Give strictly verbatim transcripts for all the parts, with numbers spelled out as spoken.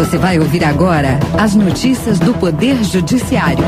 Você vai ouvir agora as notícias do Poder Judiciário.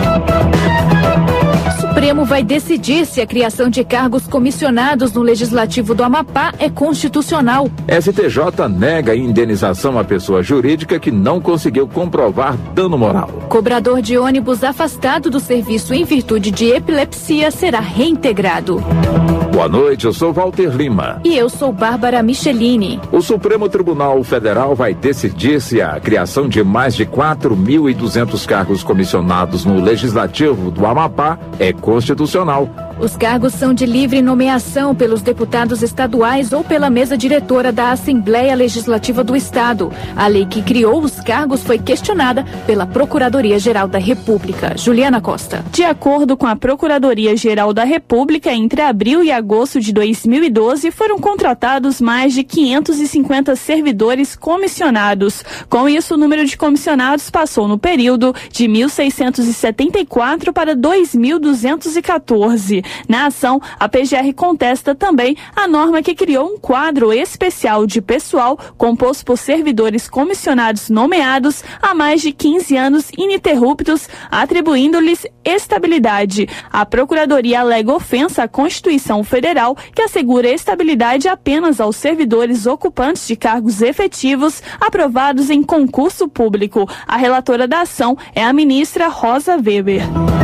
O Supremo vai decidir se a criação de cargos comissionados no Legislativo do Amapá é constitucional. S T J nega a indenização à pessoa jurídica que não conseguiu comprovar dano moral. Cobrador de ônibus afastado do serviço em virtude de epilepsia será reintegrado. Boa noite, eu sou Walter Lima. E eu sou Bárbara Michelini. O Supremo Tribunal Federal vai decidir se a criação de mais de quatro mil e duzentos cargos comissionados no Legislativo do Amapá é constitucional. Os cargos são de livre nomeação pelos deputados estaduais ou pela mesa diretora da Assembleia Legislativa do Estado. A lei que criou os cargos foi questionada pela Procuradoria-Geral da República. Juliana Costa. De acordo com a Procuradoria-Geral da República, entre abril e agosto de dois mil e doze foram contratados mais de quinhentos e cinquenta servidores comissionados. Com isso, o número de comissionados passou no período de mil seiscentos e setenta e quatro para dois mil duzentos e quatorze. Na ação, a P G R contesta também a norma que criou um quadro especial de pessoal composto por servidores comissionados nomeados há mais de quinze anos ininterruptos, atribuindo-lhes estabilidade. A Procuradoria alega ofensa à Constituição Federal, que assegura estabilidade apenas aos servidores ocupantes de cargos efetivos aprovados em concurso público. A relatora da ação é a ministra Rosa Weber.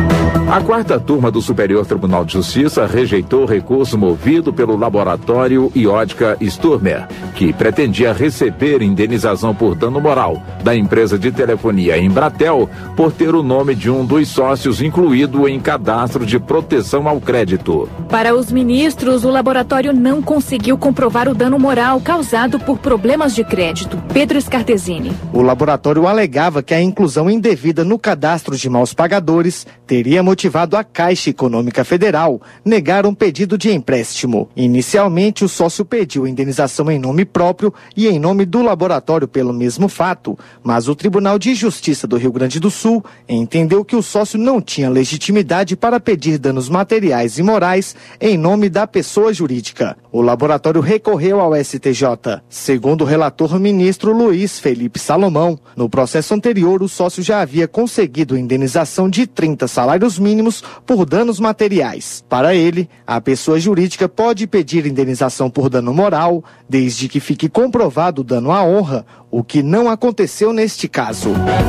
A quarta turma do Superior Tribunal de Justiça rejeitou o recurso movido pelo laboratório Iódica Sturmer, que pretendia receber indenização por dano moral da empresa de telefonia Embratel por ter o nome de um dos sócios incluído em cadastro de proteção ao crédito. Para os ministros, o laboratório não conseguiu comprovar o dano moral causado por problemas de crédito. Pedro Scartesini. O laboratório alegava que a inclusão indevida no cadastro de maus pagadores teria motivado a Caixa Econômica Federal negar um pedido de empréstimo. Inicialmente, o sócio pediu indenização em nome próprio e em nome do laboratório pelo mesmo fato, mas o Tribunal de Justiça do Rio Grande do Sul entendeu que o sócio não tinha legitimidade para pedir danos materiais e morais em nome da pessoa jurídica. O laboratório recorreu ao S T J. Segundo o relator ministro Luiz Felipe Salomão, no processo anterior o sócio já havia conseguido indenização de trinta salários mínimos por danos materiais. Para ele, a pessoa jurídica pode pedir indenização por dano moral, desde que fique comprovado o dano à honra, o que não aconteceu neste caso.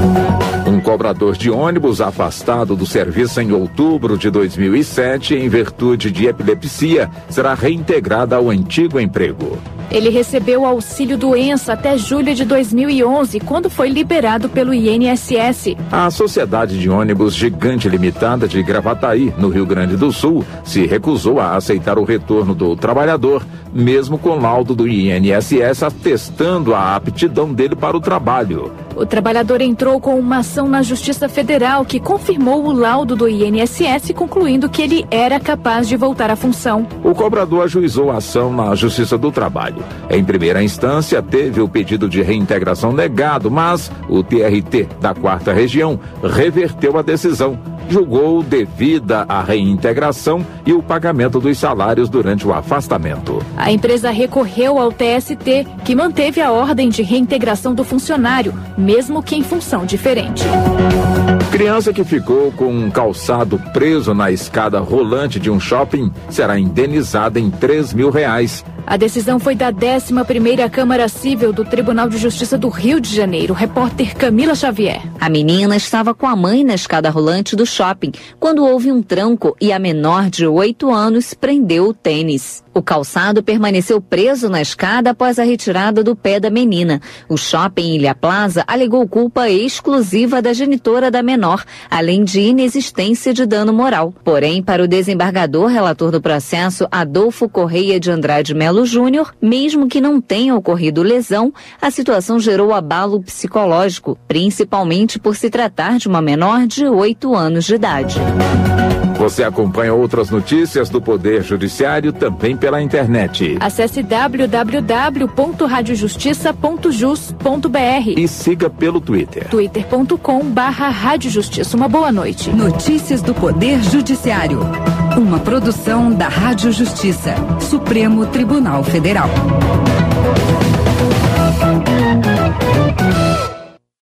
Um cobrador de ônibus afastado do serviço em outubro de dois mil e sete em virtude de epilepsia será reintegrado ao antigo emprego. Ele recebeu auxílio doença até julho de dois mil e onze, quando foi liberado pelo I N S S. A Sociedade de Ônibus Gigante Limitada de Gravataí, no Rio Grande do Sul, se recusou a aceitar o retorno do trabalhador, mesmo com laudo do I N S S atestando a aptidão dele para o trabalho. O trabalhador entrou com uma ação na Justiça Federal que confirmou o laudo do I N S S, concluindo que ele era capaz de voltar à função. O cobrador ajuizou a ação na Justiça do Trabalho. Em primeira instância, teve o pedido de reintegração negado, mas o T R T da Quarta Região reverteu a decisão. Julgou devida a reintegração e o pagamento dos salários durante o afastamento. A empresa recorreu ao T S T, que manteve a ordem de reintegração do funcionário, mesmo que em função diferente. Criança que ficou com um calçado preso na escada rolante de um shopping será indenizada em três mil reais. A decisão foi da décima primeira Câmara Cível do Tribunal de Justiça do Rio de Janeiro. Repórter Camila Xavier. A menina estava com a mãe na escada rolante do shopping quando houve um tranco e a menor de oito anos prendeu o tênis. O calçado permaneceu preso na escada após a retirada do pé da menina. O shopping Ilha Plaza alegou culpa exclusiva da genitora da menor, além de inexistência de dano moral. Porém, para o desembargador relator do processo, Adolfo Correia de Andrade Melo Júnior, mesmo que não tenha ocorrido lesão, a situação gerou abalo psicológico, principalmente por se tratar de uma menor de oito anos de idade. Você acompanha outras notícias do Poder Judiciário também pela internet. Acesse w w w ponto rádio justiça ponto jus ponto b r e siga pelo Twitter. twitter ponto com barra rádio justiça. Uma boa noite. Notícias do Poder Judiciário. Uma produção da Rádio Justiça, Supremo Tribunal Federal.